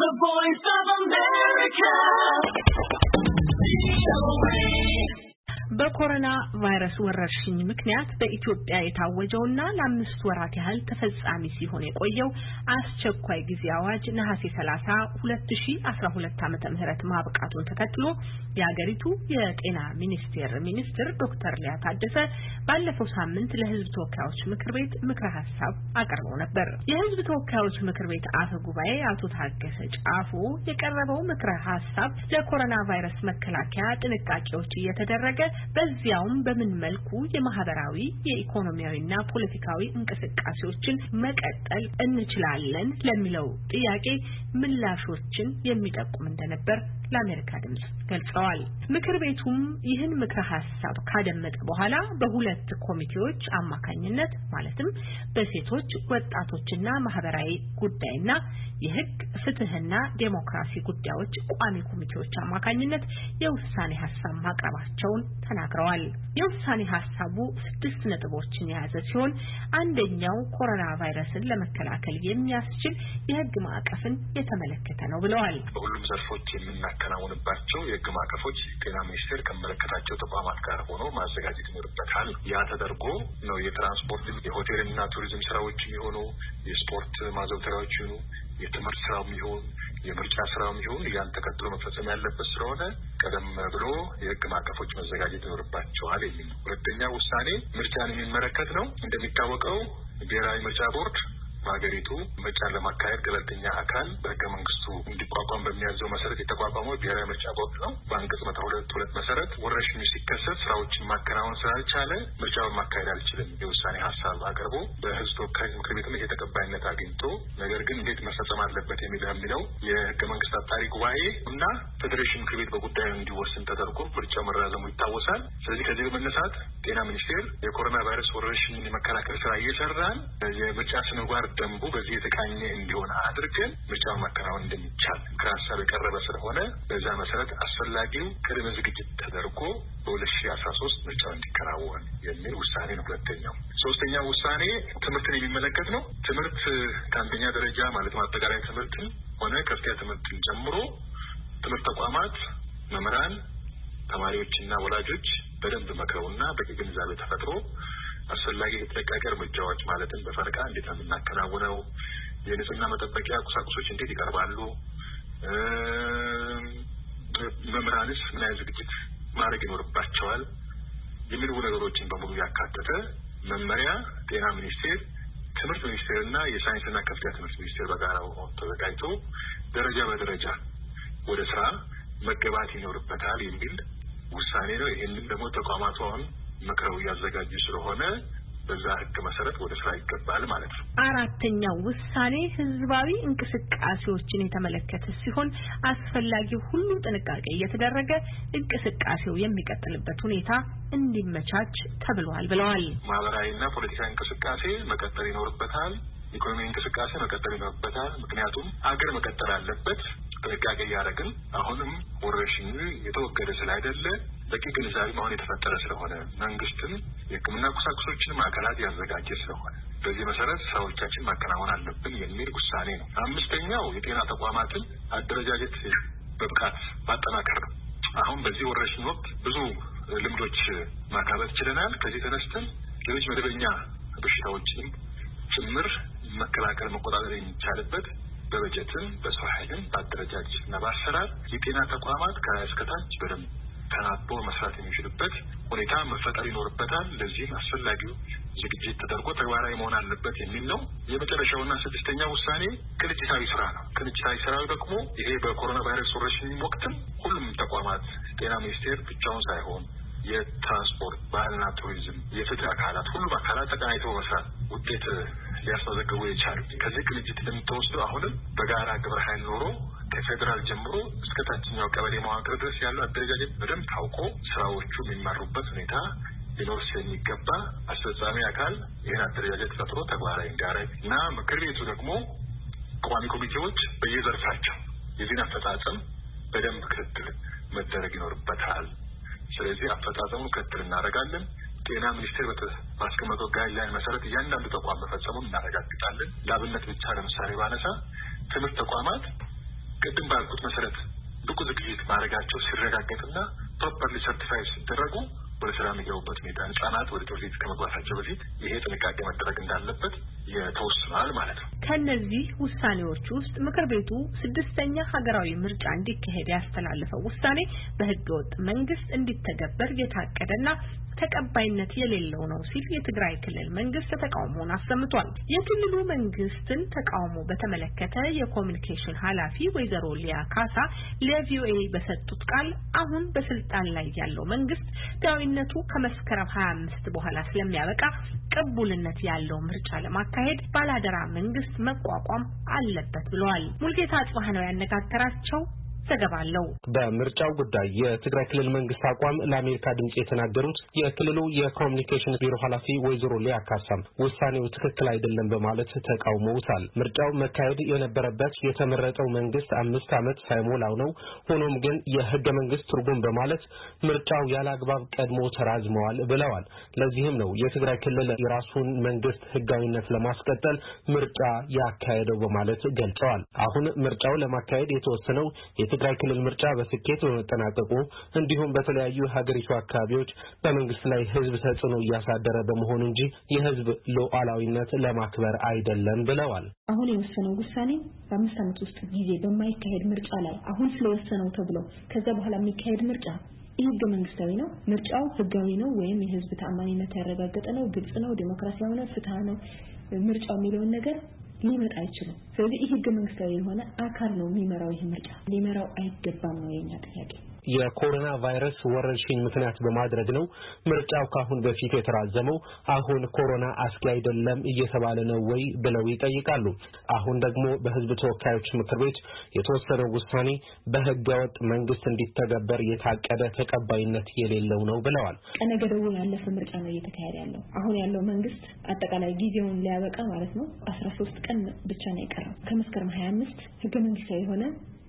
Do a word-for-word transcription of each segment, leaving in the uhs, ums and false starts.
The Voice of America. በኮሮና ቫይረስ ወረርሽኝ ምክንያት በኢትዮጵያ የታወጀውና ለአምስት ወራት ያህል ተፈጻሚ ሲሆን የቆየው አስቸኳይ ጊዜ አዋጅ ነሐሴ ሰላሳ ሁለት ሺህ አስራ ሁለት ዓመተ ምህረት ማብቃቱን ተከትሎ የሀገሪቱ የጤና ሚኒስቴር ሚኒስትር ዶክተር ሊያ ታደሰ ባለፈው ሳምንት ለሕዝብ ተወካዮች ምክር ቤት ምክረ ሐሳብ አቀርበው ነበር። የሕዝብ ተወካዮች ምክር ቤት አፈ ጉባኤ አቶ ታገሰ ጫፎ የቀረበው ምክረ ሐሳብ ለኮሮና ቫይረስ መከላከያ ጥንቃቄዎች እየተደረገ በዚያውም በምን መልኩ የማህበራዊ የኢኮኖሚያዊና ፖለቲካዊ እንቅስቃሴዎችን መቀጠል እንችላለን ለሚለው ጥያቄ ምላሾችን የሚጠቁም እንደነበር ለአሜሪካ ድምጽ ገልጸዋል። ምክር ቤቱም ይህን ምክረ ሐሳብ ካደመጠ በኋላ በሁለት ኮሚቴዎች አማካኝነት ማለትም በሴቶች ወጣቶችና ማህበራዊ ጉዳይና የህግ ፍትህና ዴሞክራሲ ጉዳዮች ቋሚ ኮሚቴዎች አማካኝነት የውሳኔ ሐሳብ ማቅረባቸውን ተናግረዋል። የውሳኔ ሐሳቡ ስድስት ነጥቦችን የያዘ ሲሆን አንደኛው ኮሮና ቫይረስን ለመከላከል የሚያስችል የህግ ማዕቀፍን የተመለከተ ነው ብለዋል። በሁሉም ዘርፎች የምናከናውንባቸው የህግ ማዕቀፎች ጤና ሚኒስቴር ከመለከታቸው ተቋማት ጋር ሆኖ ማዘጋጀት ይኖርበታል። ያ ተደርጎ ነው የትራንስፖርት የሆቴልና ቱሪዝም ስራዎች የሚሆኑ የስፖርት ማዘውተሪያዎች ይሁኑ የትምህርት ስራው ይሁን የምርጫ ስራው ይሁን ያን ተከትሎ መፈጸም ያለበት ስለሆነ ቀደም ብሎ የህግ ማዕቀፎች መዘጋጀት ይኖርባቸዋል የሚል ነው። ሁለተኛ ውሳኔ ምርጫን የሚመለከት ነው። እንደሚታወቀው ብሔራዊ ምርጫ ቦርድ በሀገሪቱ ምርጫን ለማካሄድ ገለልተኛ አካል በህገ መንግስቱ እንዲቋቋም በሚያዘው መሰረት የተቋቋመው ብሔራዊ ምርጫ ቦርድ ነው። በአንቀጽ መቶ ሁለት ሁለት መሰረት ወረርሽኙ ሲከሰት ስራዎችን ማከናወን ስላልቻለ ምርጫውን ማካሄድ አልችልም የውሳኔ ሀሳብ አቅርቦ በህዝብ ተወካዮች ምክር ቤትም ይሄ ተቀባይነት አግኝቶ ነገር ግን እንዴት መፈጸም አለበት የሚለው የሚለው የህገ መንግስት አጣሪ ጉባኤ እና ፌዴሬሽን ምክር ቤት በጉዳዩ እንዲወስን ተደርጎ ምርጫው መራዘሙ ይታወሳል። ስለዚህ ከዚህ በመነሳት ጤና ሚኒስቴር የኮሮና ቫይረስ ወረርሽኝን የመከላከል ስራ እየሰራን የምርጫ ስነጓር ደንቡ በዚህ የተቃኘ እንዲሆን አድርገን ምርጫውን ማከናወን እንደሚቻል ምክረ ሀሳብ የቀረበ ስለሆነ በዛ መሰረት አስፈላጊው ቅድመ ዝግጅት ተደርጎ በሁለት ሺህ አስራ ሶስት ምርጫው እንዲከናወን የሚል ውሳኔ ነው። ሁለተኛው ሶስተኛው ውሳኔ ትምህርትን የሚመለከት ነው። ትምህርት ከአንደኛ ደረጃ ማለት አጠቃላይ ትምህርትን ሆነ ከፍተኛ ትምህርትን ጨምሮ ትምህርት ተቋማት መምህራን ተማሪዎችና ወላጆች በደንብ መክረውና በቂ ግንዛቤ ተፈጥሮ አስፈላጊ የጥንቃቄ እርምጃዎች ማለትም በፈረቃ እንዴት እናከናውነው የንጽህና መጠበቂያ ቁሳቁሶች እንዴት ይቀርባሉ መምህራንስ ምን አይነት ዝግጅት ማድረግ ይኖርባቸዋል የሚሉ ነገሮችን በሙሉ ያካተተ መመሪያ ጤና ሚኒስቴር ትምህርት ሚኒስቴርና የሳይንስና ከፍተኛ ትምህርት ሚኒስቴር በጋራ ተዘጋጅቶ ደረጃ በደረጃ ወደ ስራ መገባት ይኖርበታል የሚል ውሳኔ ነው። ይሄንን ደግሞ ተቋማቱ አሁን መክረው ያዘጋጁ ስለሆነ በዛ ህግ መሰረት ወደ ስራ ይገባል ማለት ነው። አራተኛው ውሳኔ ህዝባዊ እንቅስቃሴዎችን የተመለከተ ሲሆን አስፈላጊው ሁሉ ጥንቃቄ እየተደረገ እንቅስቃሴው የሚቀጥልበት ሁኔታ እንዲመቻች ተብሏል ብለዋል። ማህበራዊና ፖለቲካዊ እንቅስቃሴ መቀጠል ይኖርበታል። ኢኮኖሚ እንቅስቃሴ መቀጠል ይኖርበታል። ምክንያቱም ሀገር መቀጠል አለበት። ጥንቃቄ ያደረግን አሁንም ወረርሽኙ የተወገደ ስላይደለ በቂ ግንዛቤ ማሆን የተፈጠረ ስለሆነ መንግስትም የህክምና ቁሳቁሶችን ማዕከላት ያዘጋጀ ስለሆነ በዚህ መሰረት ስራዎቻችን ማከናወን አለብን የሚል ውሳኔ ነው። አምስተኛው የጤና ተቋማትን አደረጃጀት በብቃት ማጠናከር ነው። አሁን በዚህ ወረርሽኝ ወቅት ብዙ ልምዶች ማካበት ችለናል። ከዚህ ተነስተን ሌሎች መደበኛ በሽታዎችን ጭምር መከላከል መቆጣጠር የሚቻልበት በበጀትም በሰው ኃይልም በአደረጃጀትና በአሰራር የጤና ተቋማት ከእስከታች በደንብ ተናቦ መስራት የሚችልበት ሁኔታ መፈጠር ይኖርበታል። ለዚህም አስፈላጊው ዝግጅት ተደርጎ ተግባራዊ መሆን አለበት የሚል ነው። የመጨረሻውና ስድስተኛው ውሳኔ ቅንጅታዊ ስራ ነው። ቅንጅታዊ ስራው ደግሞ ይሄ በኮሮና ቫይረስ ወረርሽኝ ወቅትም ሁሉም ተቋማት ጤና ሚኒስቴር ብቻውን ሳይሆን የትራንስፖርት ባህልና ቱሪዝም የፍትህ አካላት ሁሉም አካላት ተቀናጅተው መስራት ውጤት ሊያስመዘግቡ የቻሉ ከዚህ ቅንጅት እንደምትወስዱ አሁንም በጋራ ግብረ ኃይል ኖሮ ከፌደራል ጀምሮ እስከ ታችኛው ቀበሌ መዋቅር ድረስ ያለው አደረጃጀት በደንብ ታውቆ ስራዎቹ የሚመሩበት ሁኔታ ሊኖር ስለሚገባ አስፈጻሚ አካል ይህን አደረጃጀት ፈጥሮ ተግባራዊ እንዲያደርግ እና ምክር ቤቱ ደግሞ ቋሚ ኮሚቴዎች በየዘርፋቸው የዚህን አፈጻጸም በደንብ ክትትል መደረግ ይኖርበታል። ስለዚህ አፈጻጸሙን ክትትል እናደርጋለን። ጤና ሚኒስቴር በማስቀመጠው ጋይድላይን መሰረት እያንዳንዱ ተቋም መፈጸሙን እናረጋግጣለን። ለአብነት ብቻ ለምሳሌ ባነሳ ትምህርት ተቋማት ቅድም ባልኩት መሰረት ብቁ ዝግጅት ማድረጋቸው ሲረጋገጥና ፕሮፐርሊ ሰርቲፋይ ሲደረጉ ወደ ስራ የሚገቡበት ሁኔታ ህጻናት ወደ ትምህርት ቤት ከመግባታቸው በፊት ይሄ ጥንቃቄ መደረግ እንዳለበት የተወሰነዋል ማለት ነው። ከነዚህ ውሳኔዎች ውስጥ ምክር ቤቱ ስድስተኛ ሀገራዊ ምርጫ እንዲካሄድ ያስተላለፈው ውሳኔ በህገወጥ መንግስት እንዲተገበር የታቀደና ተቀባይነት የሌለው ነው ሲል የትግራይ ክልል መንግስት ተቃውሞውን አሰምቷል። የክልሉ መንግስትን ተቃውሞ በተመለከተ የኮሙኒኬሽን ኃላፊ ወይዘሮ ሊያ ካሳ ለቪኦኤ በሰጡት ቃል አሁን በስልጣን ላይ ያለው መንግስት ዳዊነቱ ከመስከረም ሀያ አምስት በኋላ ስለሚያበቃ ቅቡልነት ያለው ምርጫ ለማካሄድ ባላደራ መንግስት መቋቋም አለበት ብለዋል። ሙልጌታ አጽባህ ነው ያነጋገራቸው። ተገባለው በምርጫው ጉዳይ የትግራይ ክልል መንግስት አቋም ለአሜሪካ ድምጽ የተናገሩት የክልሉ የኮሙኒኬሽን ቢሮ ኃላፊ ወይዘሮ ሊያ ካሳም ውሳኔው ትክክል አይደለም በማለት ተቃውመውታል። ምርጫው መካሄድ የነበረበት የተመረጠው መንግስት አምስት ዓመት ሳይሞላው ነው። ሆኖም ግን የህገ መንግስት ትርጉም በማለት ምርጫው ያለአግባብ ቀድሞ ተራዝመዋል ብለዋል። ለዚህም ነው የትግራይ ክልል የራሱን መንግስት ህጋዊነት ለማስቀጠል ምርጫ ያካሄደው በማለት ገልጸዋል። አሁን ምርጫው ለማካሄድ የተወሰነው የትግራይ ክልል ምርጫ በስኬት በመጠናቀቁ እንዲሁም በተለያዩ ሀገሪቱ አካባቢዎች በመንግስት ላይ ህዝብ ተጽዕኖ እያሳደረ በመሆኑ እንጂ የህዝብ ሉዓላዊነት ለማክበር አይደለም ብለዋል። አሁን የወሰነው ውሳኔ በአምስት ዓመት ውስጥ ጊዜ በማይካሄድ ምርጫ ላይ አሁን ስለወሰነው ተብሎ ከዛ በኋላ የሚካሄድ ምርጫ ህገ መንግስታዊ ነው፣ ምርጫው ህጋዊ ነው ወይም የህዝብ ተአማኒነት ያረጋገጠ ነው፣ ግልጽ ነው፣ ዲሞክራሲያዊ ነው፣ ፍትሃዊ ነው ምርጫው የሚለውን ነገር ሊመጣ አይችልም። ስለዚህ ይሄ ህገ መንግስታዊ የሆነ አካል ነው የሚመራው ይሄ ምርጫ ሊመራው አይገባም ነው የኛ ጥያቄ። የኮሮና ቫይረስ ወረርሽኝ ምክንያት በማድረግ ነው ምርጫው ካሁን በፊት የተራዘመው። አሁን ኮሮና አስጊ አይደለም እየተባለ ነው ወይ ብለው ይጠይቃሉ። አሁን ደግሞ በህዝብ ተወካዮች ምክር ቤት የተወሰነው ውሳኔ በህገወጥ መንግስት እንዲተገበር የታቀደ ተቀባይነት የሌለው ነው ብለዋል። ቀነ ገደቡ ያለፈ ምርጫ ነው እየተካሄደ ያለው። አሁን ያለው መንግስት አጠቃላይ ጊዜውን ሊያበቃ ማለት ነው አስራ ሶስት ቀን ብቻ ነው የቀረው። ከመስከረም ሀያ አምስት ህገ መንግስታዊ የሆነ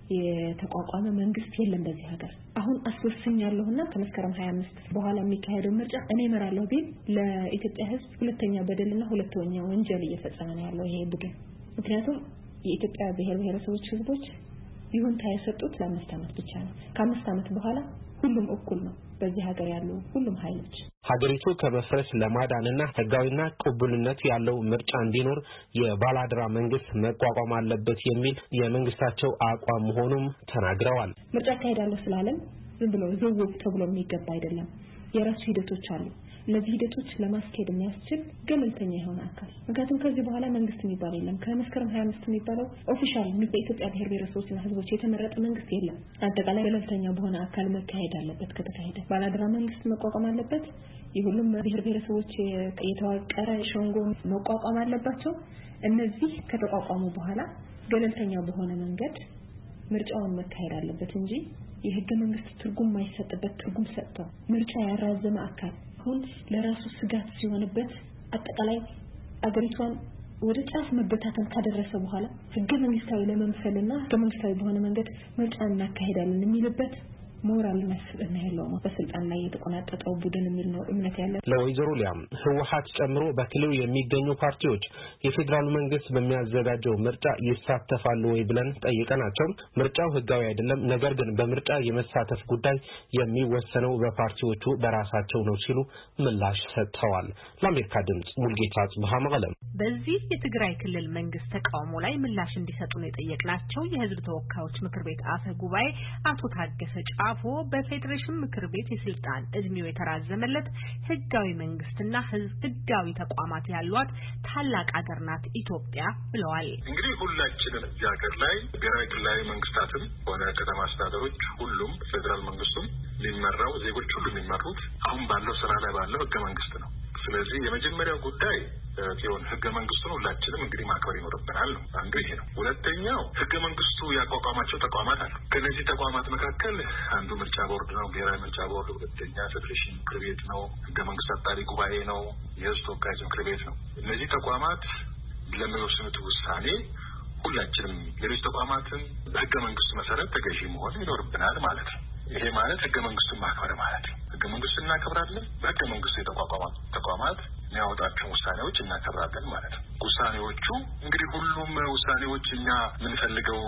የተቋቋመ መንግስት የለም በዚህ ሀገር። አሁን አስወስኛለሁና ከመስከረም ሀያ አምስት በኋላ የሚካሄደው ምርጫ እኔ እመራለሁ ቢል ለኢትዮጵያ ህዝብ ሁለተኛ በደልና ሁለተኛ ወንጀል እየፈጸመ ነው ያለው ይሄ ቡድን። ምክንያቱም የኢትዮጵያ ብሔር ብሔረሰቦች ህዝቦች ይሁንታ የሰጡት ለአምስት ዓመት ብቻ ነው። ከአምስት ዓመት በኋላ ሁሉም እኩል ነው በዚህ ሀገር ያሉ ሁሉም ኃይሎች። ሀገሪቱ ከመፍረስ ለማዳንና ህጋዊና ቅቡልነት ያለው ምርጫ እንዲኖር የባላደራ መንግስት መቋቋም አለበት የሚል የመንግስታቸው አቋም መሆኑም ተናግረዋል። ምርጫ ካሄዳለሁ ስላለም ዝም ብሎ ዘውብ ተብሎ የሚገባ አይደለም። የራሱ ሂደቶች አሉ። እነዚህ ሂደቶች ለማስኬድ የሚያስችል ገለልተኛ የሆነ አካል ምክንያቱም ከዚህ በኋላ መንግስት የሚባል የለም። ከመስከረም ሀያ አምስት የሚባለው ኦፊሻል በኢትዮጵያ ብሔር ብሔረሰቦችና ህዝቦች የተመረጠ መንግስት የለም። አጠቃላይ ገለልተኛ በሆነ አካል መካሄድ አለበት። ከተካሄደ ባላደራ መንግስት መቋቋም አለበት። የሁሉም ብሔር ብሔረሰቦች የተዋቀረ ሸንጎ መቋቋም አለባቸው። እነዚህ ከተቋቋሙ በኋላ ገለልተኛ በሆነ መንገድ ምርጫውን መካሄድ አለበት እንጂ የህገ መንግስት ትርጉም ማይሰጥበት ትርጉም ሰጥቶ ምርጫ ያራዘመ አካል አሁን ለራሱ ስጋት ሲሆንበት አጠቃላይ አገሪቷን ወደ ጫፍ መበታተን ካደረሰ በኋላ ህገ መንግስታዊ ለመምሰልና ህገ መንግስታዊ በሆነ መንገድ ምርጫ እናካሄዳለን የሚልበት ሞራል መስጠት ነው በስልጣን ላይ የተቆናጠጠው ቡድን የሚል ነው እምነት ያለው። ለወይዘሮ ሊያም ህወሓት ጨምሮ በክልሉ የሚገኙ ፓርቲዎች የፌደራል መንግስት በሚያዘጋጀው ምርጫ ይሳተፋሉ ወይ ብለን ጠይቀናቸው ምርጫው ህጋዊ አይደለም፣ ነገር ግን በምርጫ የመሳተፍ ጉዳይ የሚወሰነው በፓርቲዎቹ በራሳቸው ነው ሲሉ ምላሽ ሰጥተዋል። ለአሜሪካ ድምጽ ሙልጌታ አጽብሃ መቀለም። በዚህ የትግራይ ክልል መንግስት ተቃውሞ ላይ ምላሽ እንዲሰጡ ነው የጠየቅናቸው የህዝብ ተወካዮች ምክር ቤት አፈ ጉባኤ አቶ ታገሰ አፎ በፌዴሬሽን ምክር ቤት የስልጣን እድሜው የተራዘመለት ህጋዊ መንግስትና ህጋዊ ተቋማት ያሏት ታላቅ ሀገር ናት ኢትዮጵያ ብለዋል። እንግዲህ ሁላችንም እዚህ ሀገር ላይ ብሔራዊ ክልላዊ መንግስታትም ሆነ ከተማ አስተዳደሮች ሁሉም ፌዴራል መንግስቱም ሊመራው ዜጎች ሁሉ የሚመሩት አሁን ባለው ስራ ላይ ባለው ህገ መንግስት ነው። ስለዚህ የመጀመሪያው ጉዳይ ሲሆን ህገ መንግስቱን ሁላችንም እንግዲህ ማክበር ይኖርብናል ነው። አንዱ ይሄ ነው። ሁለተኛው ህገ መንግስቱ ያቋቋማቸው ተቋማት አሉ። ከነዚህ ተቋማት መካከል አንዱ ምርጫ ቦርድ ነው፣ ብሔራዊ ምርጫ ቦርድ። ሁለተኛ ፌዴሬሽን ምክር ቤት ነው፣ ህገ መንግስት አጣሪ ጉባኤ ነው፣ የህዝብ ተወካዮች ምክር ቤት ነው። እነዚህ ተቋማት ለሚወስኑት ውሳኔ ሁላችንም ሌሎች ተቋማትን በህገ መንግስቱ መሰረት ተገዢ መሆን ይኖርብናል ማለት ነው። ይሄ ማለት ህገ መንግስቱን ማክበር ማለት ነው። ህገ መንግስቱን እናከብራለን፣ በህገ መንግስቱ የተቋቋሙ ተቋማት የሚያወጣቸውን ውሳኔዎች እናከብራለን ማለት ነው። ውሳኔዎቹ እንግዲህ ሁሉም ውሳኔዎች እኛ የምንፈልገው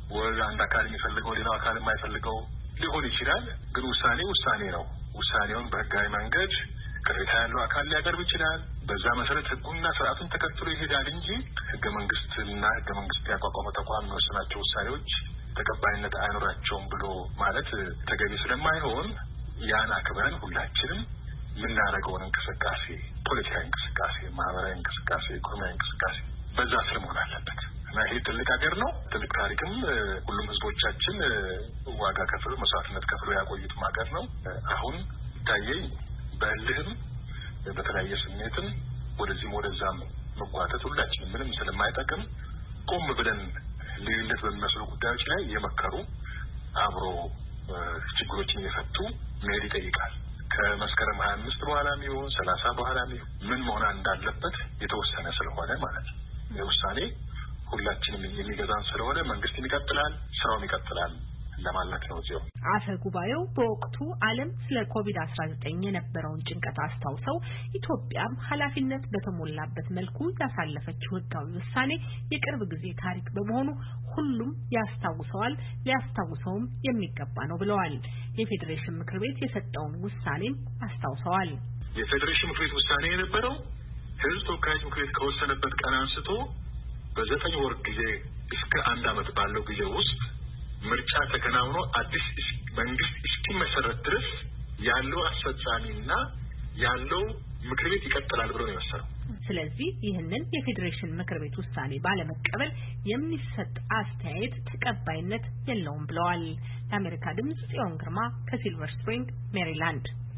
ወይ አንድ አካል የሚፈልገው ሌላው አካል የማይፈልገው ሊሆን ይችላል። ግን ውሳኔ ውሳኔ ነው። ውሳኔውን በህጋዊ መንገድ ቅሬታ ያለው አካል ሊያቀርብ ይችላል። በዛ መሰረት ህጉና ስርዓቱን ተከትሎ ይሄዳል እንጂ ህገ መንግስትና ህገ መንግስት ያቋቋመው ተቋም የሚወስናቸው ውሳኔዎች ተቀባይነት አይኖራቸውም ብሎ ማለት ተገቢ ስለማይሆን ያን አክብረን ሁላችንም የምናደርገውን እንቅስቃሴ ፖለቲካዊ እንቅስቃሴ፣ ማህበራዊ እንቅስቃሴ፣ ኢኮኖሚያዊ እንቅስቃሴ በዛ ስር መሆን አለበት እና ይሄ ትልቅ ሀገር ነው። ትልቅ ታሪክም ሁሉም ህዝቦቻችን ዋጋ ከፍሎ መስዋዕትነት ከፍሎ ያቆዩትም ሀገር ነው። አሁን ታየኝ በእልህም በተለያየ ስሜትም ወደዚህም ወደዛም መጓተት ሁላችንም ምንም ስለማይጠቅም ቆም ብለን ልዩነት በሚመስሉ ጉዳዮች ላይ የመከሩ አብሮ ችግሮችን እየፈቱ መሄድ ይጠይቃል። ከመስከረም ሀያ አምስት በኋላ የሚሆን ሰላሳ በኋላ ምን መሆን እንዳለበት የተወሰነ ስለሆነ ማለት ነው። የውሳኔ ሁላችንም የሚገዛን ስለሆነ መንግስት ይቀጥላል፣ ስራውም ይቀጥላል ለማለት ነው። እዚሁ አፈ ጉባኤው በወቅቱ ዓለም ስለ ኮቪድ አስራ ዘጠኝ የነበረውን ጭንቀት አስታውሰው ኢትዮጵያም ኃላፊነት በተሞላበት መልኩ ያሳለፈችው ህጋዊ ውሳኔ የቅርብ ጊዜ ታሪክ በመሆኑ ሁሉም ያስታውሰዋል፣ ሊያስታውሰውም የሚገባ ነው ብለዋል። የፌዴሬሽን ምክር ቤት የሰጠውን ውሳኔም አስታውሰዋል። የፌዴሬሽን ምክር ቤት ውሳኔ የነበረው ህዝብ ተወካዮች ምክር ቤት ከወሰነበት ቀን አንስቶ በዘጠኝ ወር ጊዜ እስከ አንድ አመት ባለው ጊዜ ውስጥ ምርጫ ተከናውኖ አዲስ መንግስት እስኪመሰረት ድረስ ያለው አስፈጻሚና ያለው ምክር ቤት ይቀጥላል ብሎ ነው የወሰነው። ስለዚህ ይህንን የፌዴሬሽን ምክር ቤት ውሳኔ ባለመቀበል የሚሰጥ አስተያየት ተቀባይነት የለውም ብለዋል። ለአሜሪካ ድምጽ ጽዮን ግርማ ከሲልቨር ስፕሪንግ ሜሪላንድ